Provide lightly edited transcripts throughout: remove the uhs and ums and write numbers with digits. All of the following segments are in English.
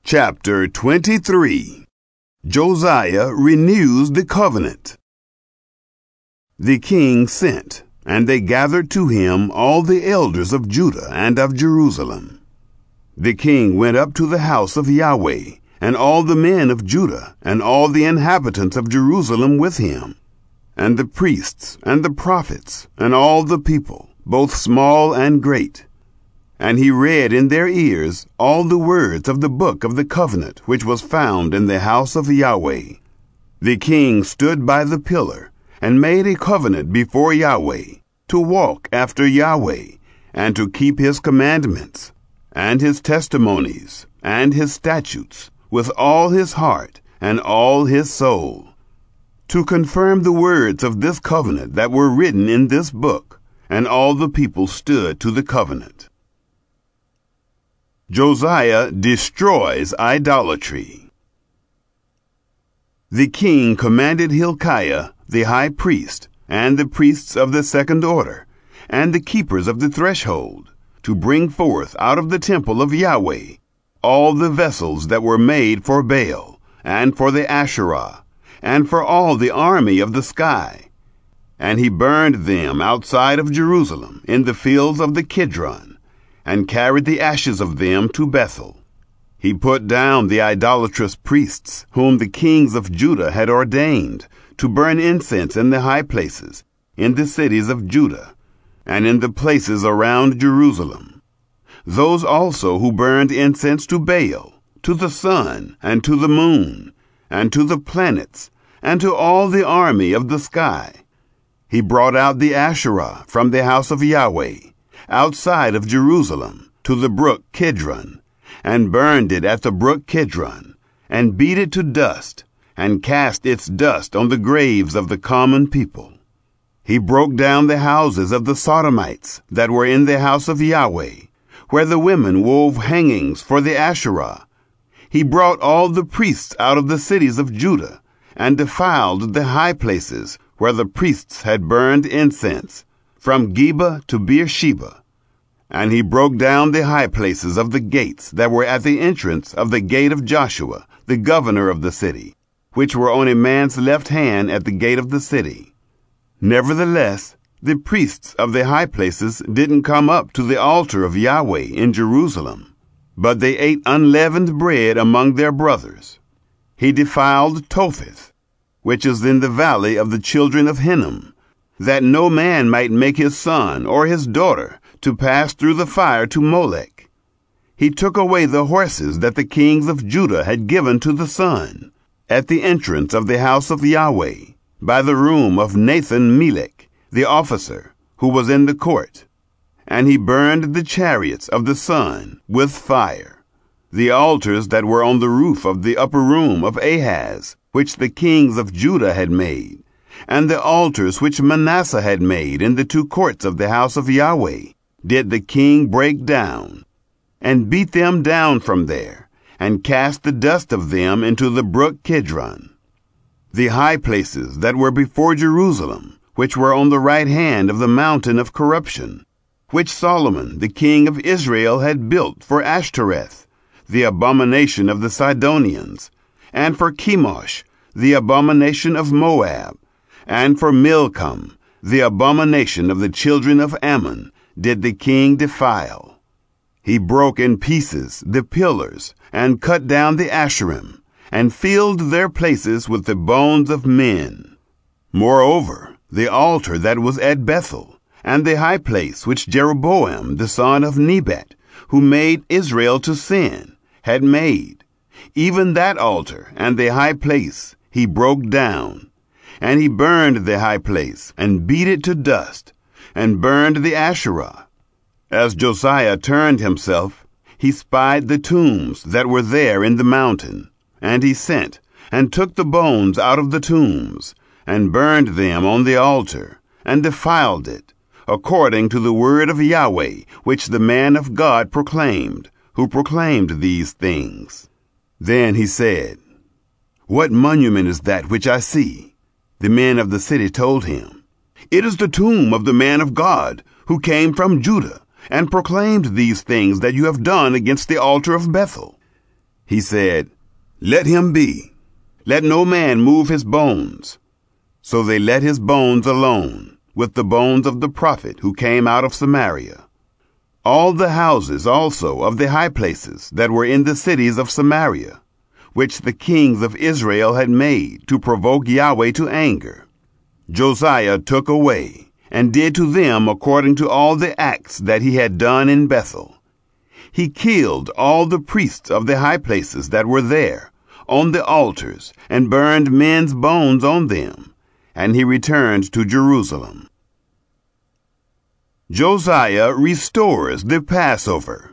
Chapter 23. Josiah renews the covenant. The king sent, and they gathered to him all the elders of Judah and of Jerusalem. The king went up to the house of Yahweh, and all the men of Judah, and all the inhabitants of Jerusalem with him, and the priests, and the prophets, and all the people, both small and great. And he read in their ears all the words of the book of the covenant which was found in the house of Yahweh. The king stood by the pillar, and made a covenant before Yahweh, to walk after Yahweh, and to keep his commandments, and his testimonies, and his statutes, with all his heart, and all his soul, to confirm the words of this covenant that were written in this book. And all the people stood to the covenant. Josiah destroys idolatry. The king commanded Hilkiah, the high priest, and the priests of the second order, and the keepers of the threshold, to bring forth out of the temple of Yahweh all the vessels that were made for Baal, and for the Asherah, and for all the army of the sky. And he burned them outside of Jerusalem, in the fields of the Kidron, and carried the ashes of them to Bethel. He put down the idolatrous priests, whom the kings of Judah had ordained, to burn incense in the high places, in the cities of Judah, and in the places around Jerusalem. Those also who burned incense to Baal, to the sun, and to the moon, and to the planets, and to all the army of the sky. He brought out the Asherah from the house of Yahweh, outside of Jerusalem, to the brook Kidron, and burned it at the brook Kidron, and beat it to dust, and cast its dust on the graves of the common people. He broke down the houses of the Sodomites that were in the house of Yahweh, where the women wove hangings for the Asherah. He brought all the priests out of the cities of Judah, and defiled the high places where the priests had burned incense, from Geba to Beersheba. And he broke down the high places of the gates that were at the entrance of the gate of Joshua, the governor of the city, which were on a man's left hand at the gate of the city. Nevertheless, the priests of the high places didn't come up to the altar of Yahweh in Jerusalem, but they ate unleavened bread among their brothers. He defiled Topheth, which is in the valley of the children of Hinnom, that no man might make his son or his daughter to pass through the fire to Molech. He took away the horses that the kings of Judah had given to the sun, at the entrance of the house of Yahweh, by the room of Nathan-Melech, the officer, who was in the court. And he burned the chariots of the sun with fire, the altars that were on the roof of the upper room of Ahaz, which the kings of Judah had made, and the altars which Manasseh had made in the two courts of the house of Yahweh, did the king break down, and beat them down from there, and cast the dust of them into the brook Kidron. The high places that were before Jerusalem, which were on the right hand of the mountain of corruption, which Solomon the king of Israel had built for Ashtoreth, the abomination of the Sidonians, and for Chemosh, the abomination of Moab, and for Milcom, the abomination of the children of Ammon, did the king defile. He broke in pieces the pillars, and cut down the Asherim, and filled their places with the bones of men. Moreover, the altar that was at Bethel, and the high place which Jeroboam the son of Nebat, who made Israel to sin, had made, even that altar and the high place he broke down. And he burned the high place, and beat it to dust, and burned the Asherah. As Josiah turned himself, he spied the tombs that were there in the mountain, and he sent, and took the bones out of the tombs, and burned them on the altar, and defiled it, according to the word of Yahweh, which the man of God proclaimed, who proclaimed these things. Then he said, "What monument is that which I see?" The men of the city told him, "It is the tomb of the man of God, who came from Judah, and proclaimed these things that you have done against the altar of Bethel." He said, "Let him be. Let no man move his bones." So they let his bones alone, with the bones of the prophet who came out of Samaria. All the houses also of the high places that were in the cities of Samaria, which the kings of Israel had made to provoke Yahweh to anger, Josiah took away, and did to them according to all the acts that he had done in Bethel. He killed all the priests of the high places that were there, on the altars, and burned men's bones on them, and he returned to Jerusalem. Josiah restores the Passover.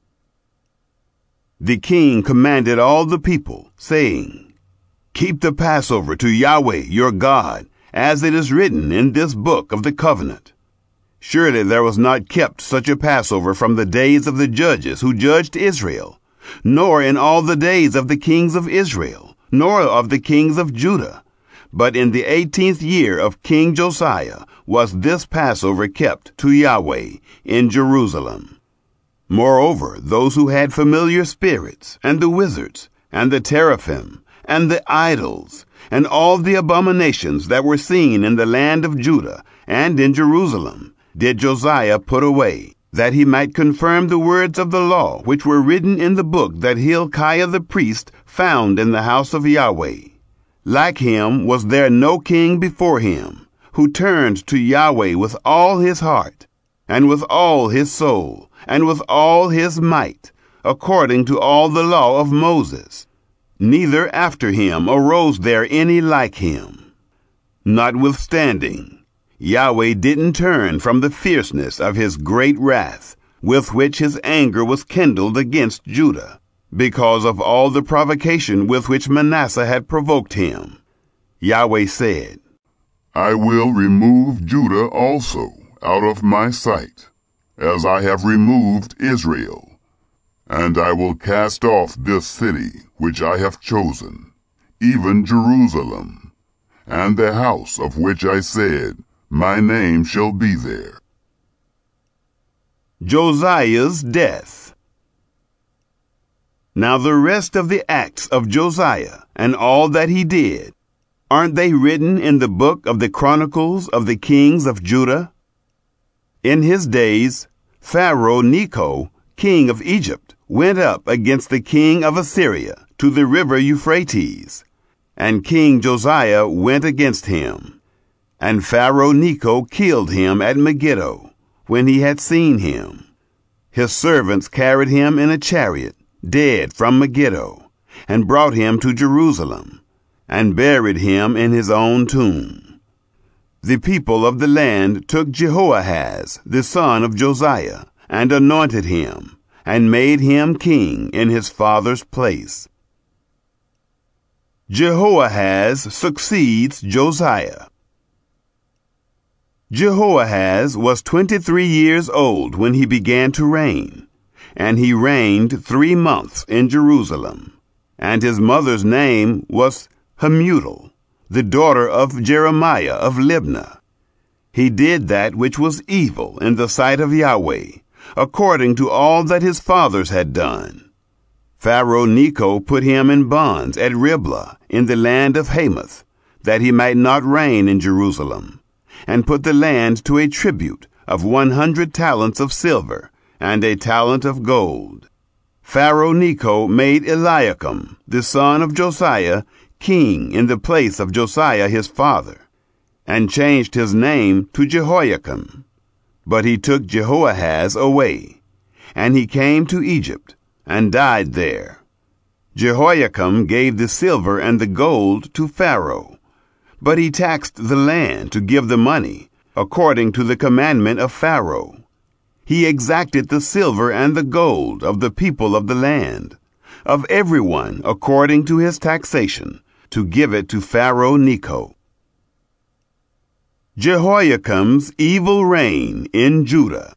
The king commanded all the people, saying, "Keep the Passover to Yahweh your God, as it is written in this book of the covenant." Surely there was not kept such a Passover from the days of the judges who judged Israel, nor in all the days of the kings of Israel, nor of the kings of Judah. But in the 18th year of King Josiah was this Passover kept to Yahweh in Jerusalem. Moreover, those who had familiar spirits, and the wizards, and the teraphim, and the idols, and all the abominations that were seen in the land of Judah and in Jerusalem, did Josiah put away, that he might confirm the words of the law which were written in the book that Hilkiah the priest found in the house of Yahweh. Like him was there no king before him, who turned to Yahweh with all his heart, and with all his soul, and with all his might, according to all the law of Moses. Neither after him arose there any like him. Notwithstanding, Yahweh didn't turn from the fierceness of his great wrath, with which his anger was kindled against Judah, because of all the provocation with which Manasseh had provoked him. Yahweh said, "I will remove Judah also out of my sight, as I have removed Israel. And I will cast off this city which I have chosen, even Jerusalem, and the house of which I said, My name shall be there." Josiah's death. Now the rest of the acts of Josiah and all that he did, aren't they written in the book of the Chronicles of the kings of Judah? In his days, Pharaoh Necho, king of Egypt, went up against the king of Assyria to the river Euphrates, and King Josiah went against him. And Pharaoh Necho killed him at Megiddo, when he had seen him. His servants carried him in a chariot, dead from Megiddo, and brought him to Jerusalem, and buried him in his own tomb. The people of the land took Jehoahaz, the son of Josiah, and anointed him, and made him king in his father's place. Jehoahaz succeeds Josiah. Jehoahaz was 23 years old when he began to reign, and he reigned 3 months in Jerusalem. And his mother's name was Hamutal, the daughter of Jeremiah of Libnah. He did that which was evil in the sight of Yahweh, according to all that his fathers had done. Pharaoh Necho put him in bonds at Riblah in the land of Hamath, that he might not reign in Jerusalem, and put the land to a tribute of 100 talents of silver and a talent of gold. Pharaoh Necho made Eliakim, the son of Josiah, king in the place of Josiah his father, and changed his name to Jehoiakim. But he took Jehoahaz away, and he came to Egypt, and died there. Jehoiakim gave the silver and the gold to Pharaoh, but he taxed the land to give the money, according to the commandment of Pharaoh. He exacted the silver and the gold of the people of the land, of everyone according to his taxation, to give it to Pharaoh Necho. Jehoiakim's evil reign in Judah.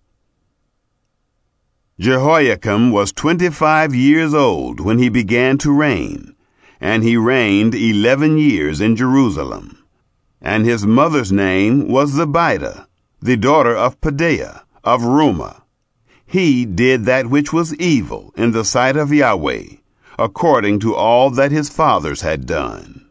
Jehoiakim was 25 years old when he began to reign, and he reigned 11 years in Jerusalem. And his mother's name was Zebidah, the daughter of Pedaiah of Rumah. He did that which was evil in the sight of Yahweh, according to all that his fathers had done.